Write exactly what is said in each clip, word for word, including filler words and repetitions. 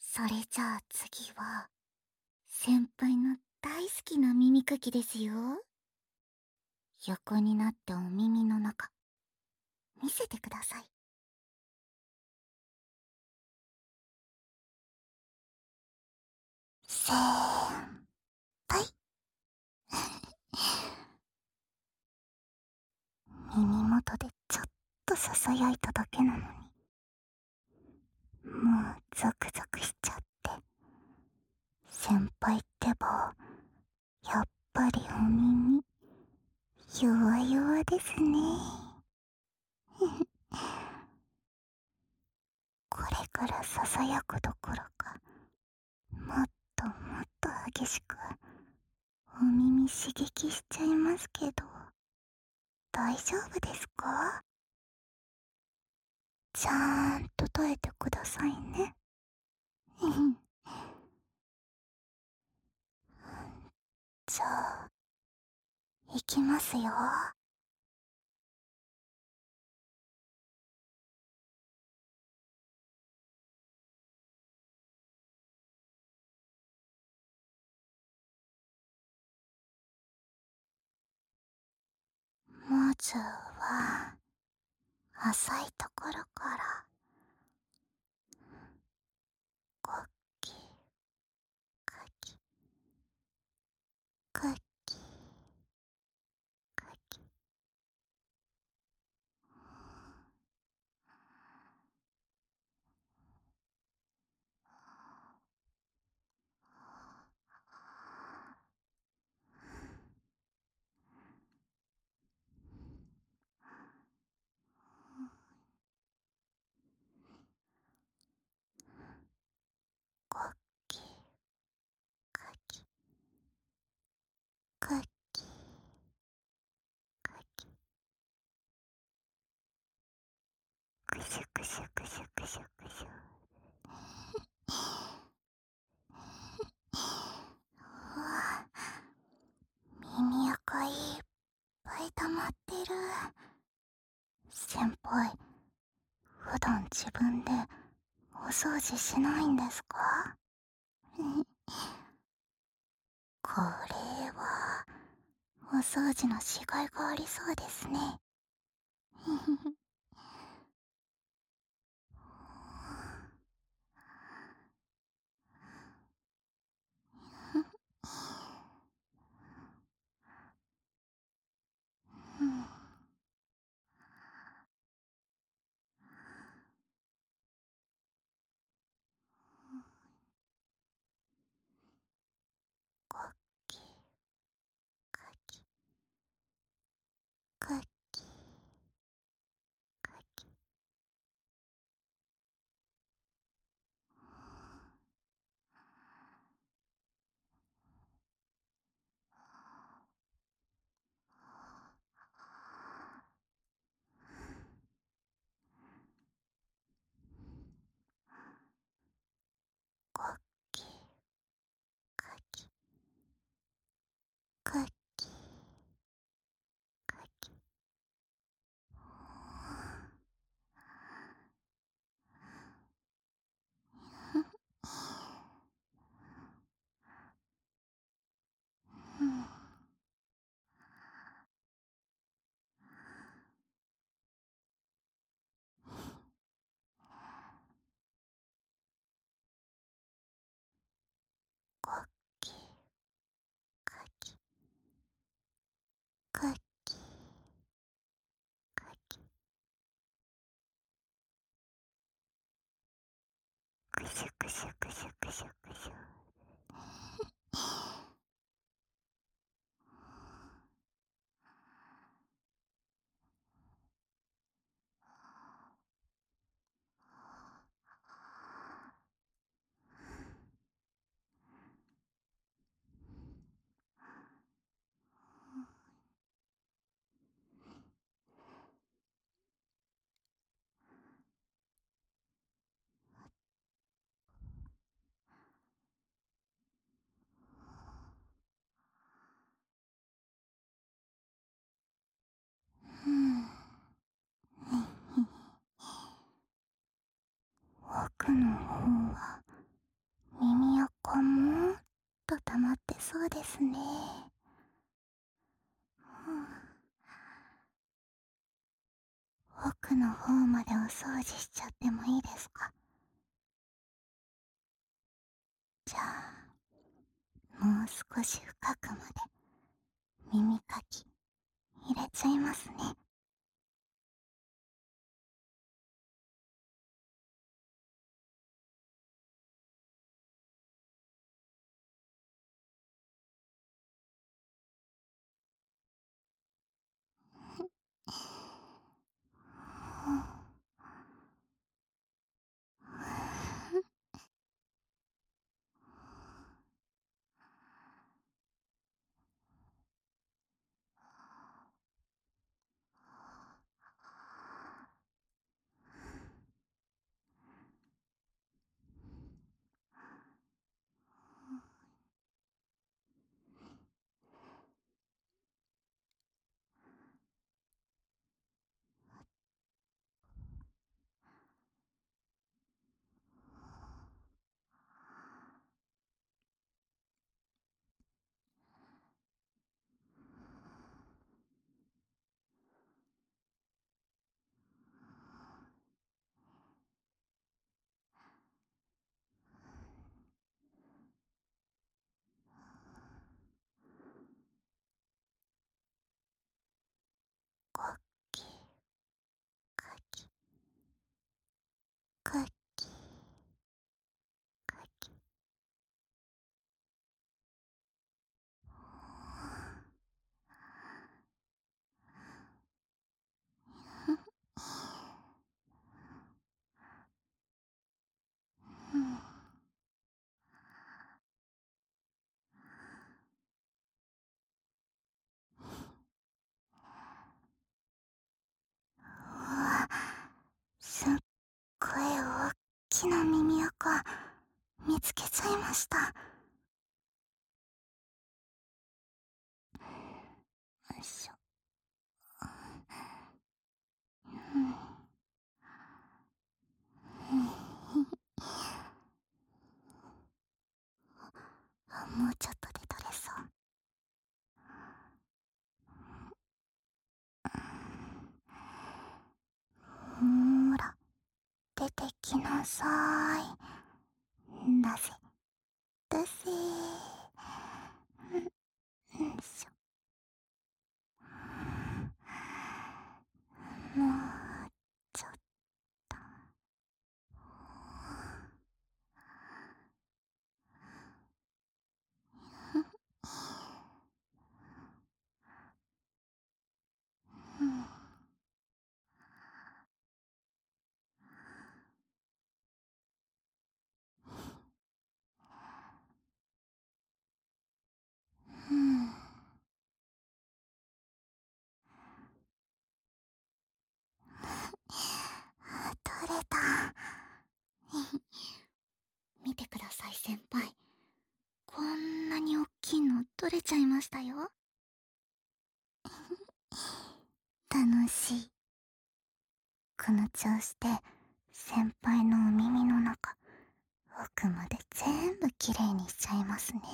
それじゃあ次は、先輩の大好きな耳かきですよ。横になってお耳の中、見せてください。せーんぱい。耳元でちょっと囁いただけなのに、もうゾクゾクしちゃって。先輩ってば、やっぱりお耳、弱々ですね。これから囁くどころか、もっともっと激しく、お耳刺激しちゃいますけど、大丈夫ですか？ちゃーんと耐えてくださいね。じゃあ、いきますよ。まずは、浅いところから、コッキー、カキ、カキ、カキ。コッキー、カキ、カキ、カキ。くしゅくしゅくしゅくしゅくしゅ。うわ、耳垢いっぱい溜まってる。先輩、普段自分でお掃除しないんですか？これは、お掃除のしがいがありそうですね。うん。コッキー、カキ、カキ、カキ。コッキー、カキ、カキ、カキ。うん。コッキー、カキ、カキ、カキ。くしゅくしゅくしゅくしゅくしゅ。うん。奥の方は耳垢もっと溜まってそうですね。奥の方までお掃除しちゃってもいいですか？じゃあ、もう少し深くまで耳かき入れちゃいますね。コッキー、カキ、カキ、カキ。うん。うわ、すっごいおっきな耳垢見つけちゃいました。よいしょ。うん。あ、もうちょっとで取れそう。ほーら、出てきなさーい。出せ、出せー。うん、よいしょ。もうちょっと。うん。うん。取れた。見てください、先輩。こんなにおっきいの取れちゃいましたよ。楽しい。この調子で先輩のお耳の中、奥まで全部きれいにしちゃいますね。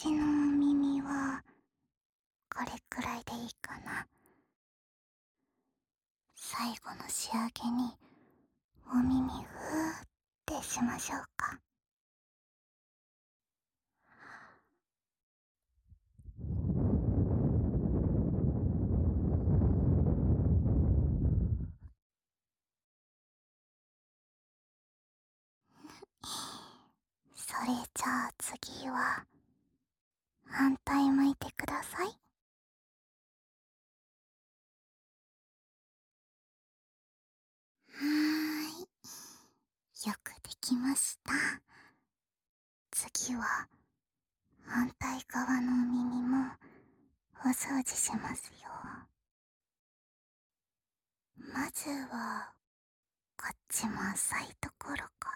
私のお耳はこれくらいでいいかな。最後の仕上げにお耳ふーってしましょうか。それじゃあ次は反対向いてください。はーい、よくできました。次は反対側のお耳もお掃除しますよ。まずはこっちも浅いところから。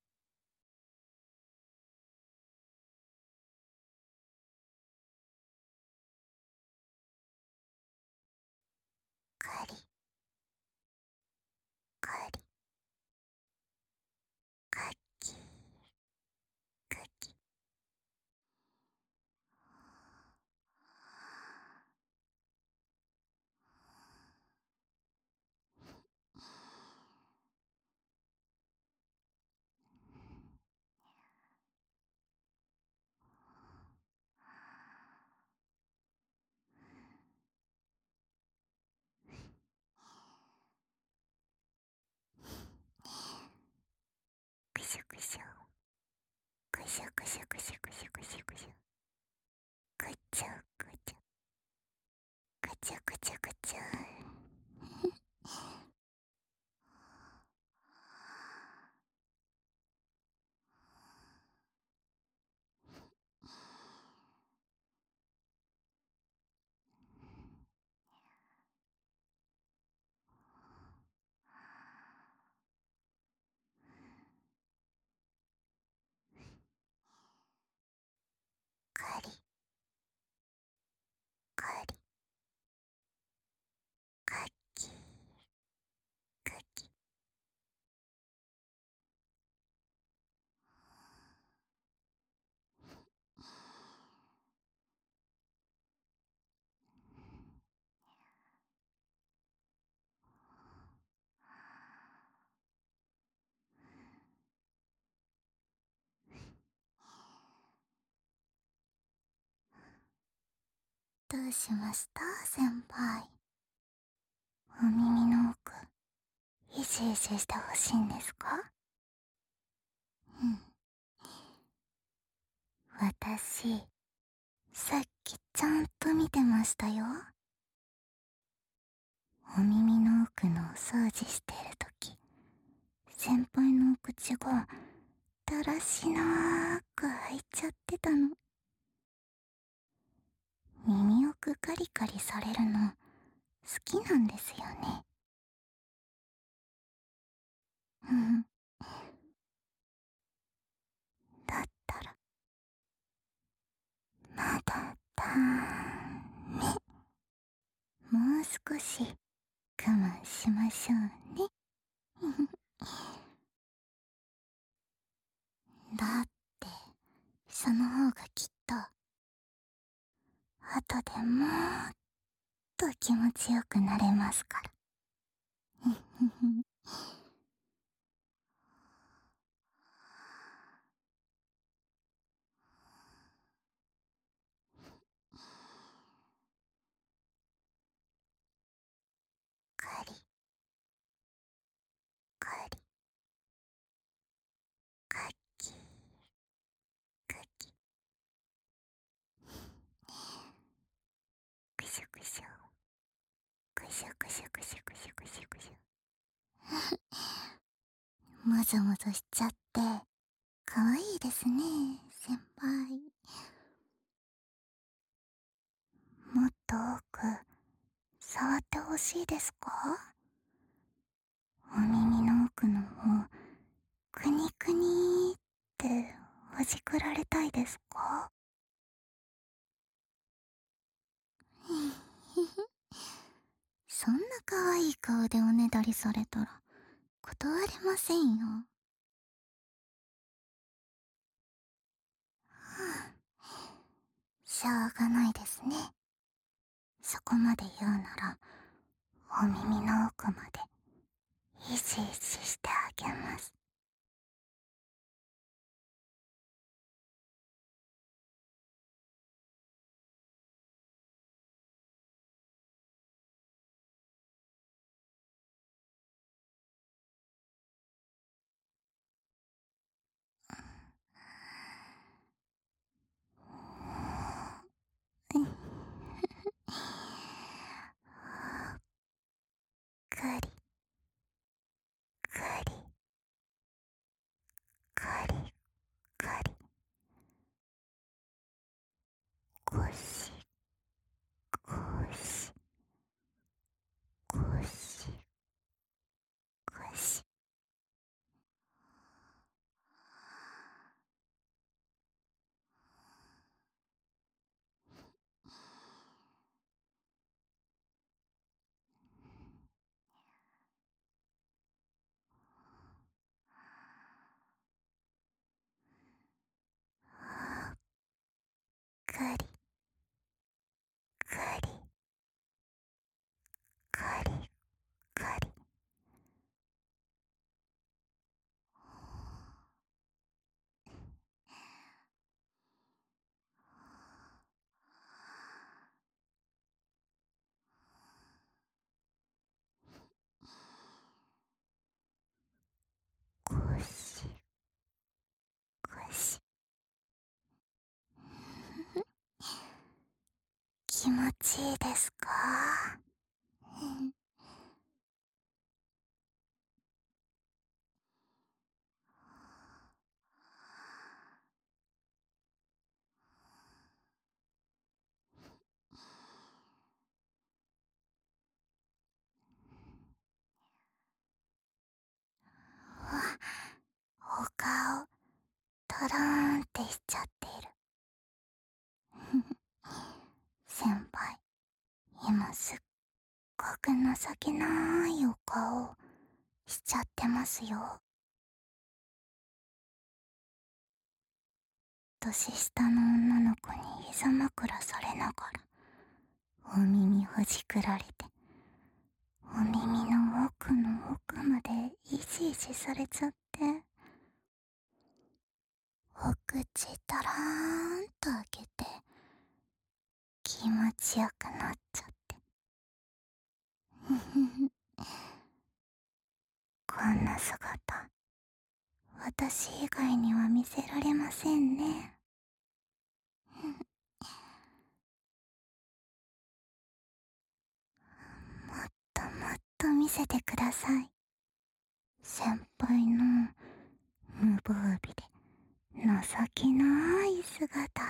カリカリカキカキ。くしゅくしゅくしゅくしゅくしゅくしゅくしゅくしゅくちゅくちゅくちゅくちゅくちゅ。カリカリカキカキ。どうしました先輩。お耳の奥イシイシしてほしいんですか？うん。私さっきちゃんと見てましたよ。お耳の奥のお掃除してるとき、先輩のお口がだらしなーく開いちゃってたの。耳奥カリカリされるの好きなんですよね。うん。だったらまだだね。もう少し我慢しましょうね。だってその方がきっと後でもーっと気持ちよくなれますから。カリカリカキカキ。くしゅくしゅくしゅくしゅくしゅくしゅくしゅくしゅ。もぞもぞしちゃってかわいいですね先輩。もっと奥触ってほしいですか？お耳の奥の方くにくにーってほじくられたいですか？そんな可愛い顔でおねだりされたら断れませんよ。はしょうがないですね。そこまで言うなら、お耳の奥までいしいししてあげます。くりくりくりくり、ごしごしごしごし、くりくりくりくり、ごしごし。気持ちいいですか？お顔トローンってしちゃっている。先輩、今すっごく情けないお顔しちゃってますよ。年下の女の子に膝枕されながらお耳ほじくられて、お耳の奥の奥までいじいじされちゃって、お口たらーんと開けて気持ちよくなっちゃって。こんな姿、私以外には見せられませんね。もっともっと見せてください。先輩の無防備で情けない姿。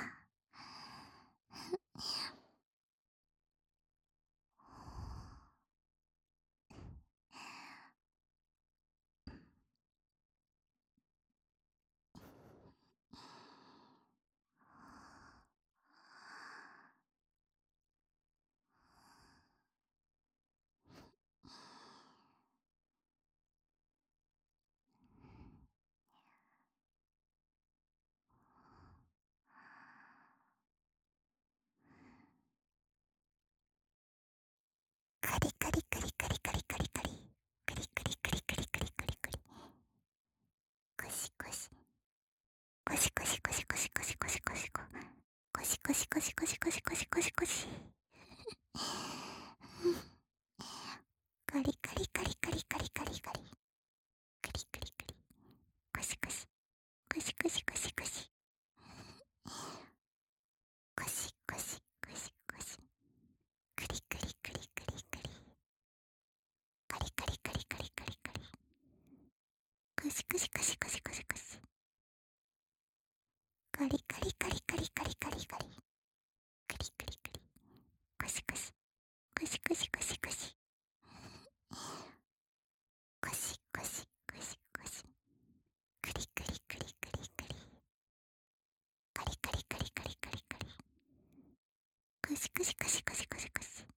カリカリカリカリカリカリカリカリカリカリカリカリカリカリ、コシコシコシコシコシコシコシコシコシココシコシコシコシコシコシコシコシ、カリカリカリカリカリカリカリカリカリカリ、コシコシコシコシコシコシ、コシコシコシコシ、カリカリカリカリカリカリカリカリカリカリカリ、コシコシコシコシコシコシ、カリカリカリカリカリカリカリカリカリカリカリ、コシコシコシコシコシコシ、コシコシコシコシ、カリカリカリカリカリカリカリカリカリカリカリ、コシコシコシコシコシコシ、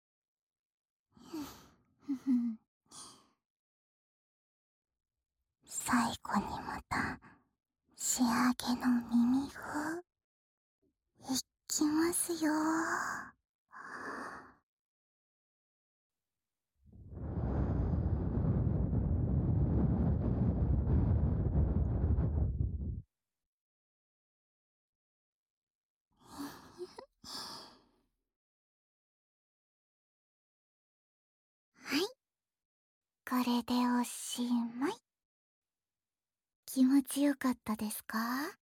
最後にまた仕上げの耳を一きますよ。はい、これでおしまい。気持ちよかったですか？